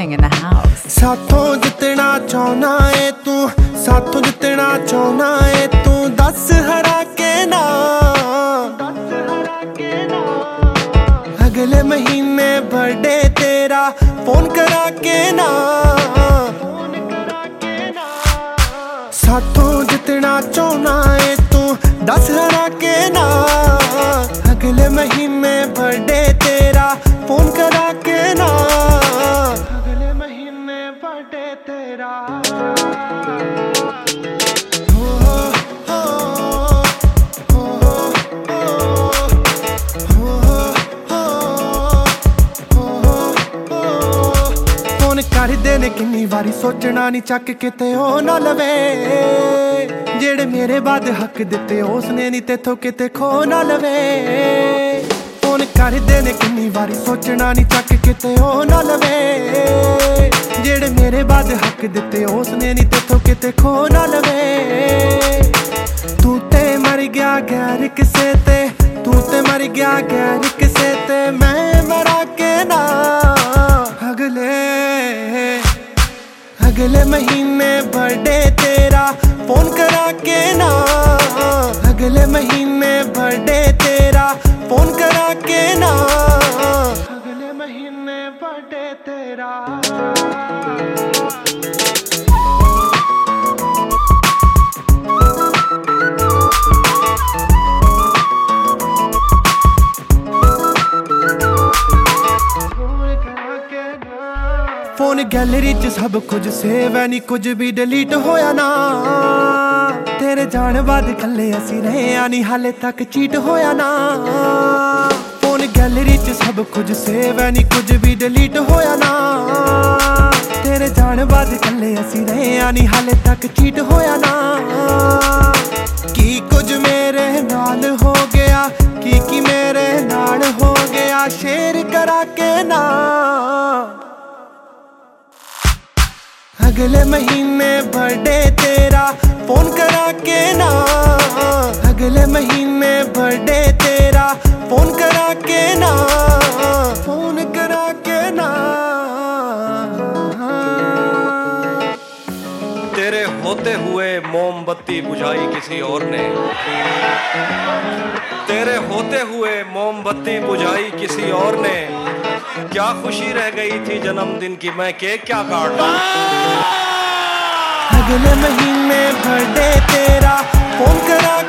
dancing in the house. साथों जितना चाहना है तू, साथों जितना चाहना है तू, दस हरा के ना, अगले महीने बर्थडे तेरा फोन करा के ना, साथों जितना चाहना है तू, दस हरा के ना, अगले महीने बर्थडे तेरा फोन करा के ना, अगले महीने बर्थडे तेरा। फोन कर देने किन्नी वारी सोचना नहीं, चक किते ओ ना लवे, जेड़े मेरे बाद हक दिते उसने नहीं तेथों किते खो ना लवे। फोन कर देने किन्नी वारी सोचना नहीं, चक किते ओ ना लवे, जेड़े मेरे बाद हक दिते उसने नहीं तेथों किते खो ना लवे। तू ते मर गया गैर किसे ते, तू ते मर गया गैर किसे ते, मैं मरा के ना, अगले महीने बर्थडे तेरा फोन करा के ना, अगले महीने बर्थडे तेरा फोन करा के ना, अगले महीने बर्थडे तेरा। फोन गैलरी च सब कुछ सेव है, नहीं कुछ भी डिलीट होया ना, तेरे जाने बाद कल्ले असी रहे आनी, हाले तक चीट होया ना। फोन गैलरी च सब कुछ सेव है, नहीं कुछ भी डिलीट होया ना, तेरे जाने बाद कल्ले असी रहे आनी, हाले तक चीट होया ना। की कुछ मेरे नाल हो गया, की मेरे नाल हो गया, शेयर करा के ना, अगले महीने बर्थडे तेरा फोन करा के ना, अगले महीने बर्थडे तेरा फोन करा के ना, फोन करा के ना। तेरे होते हुए मोमबत्ती बुझाई किसी और ने, तेरे होते हुए मोमबत्ती बुझाई किसी और ने, क्या खुशी रह गई थी जन्मदिन की, मैं केक क्या काटता। अगले महीने बर्थडे तेरा फोन करा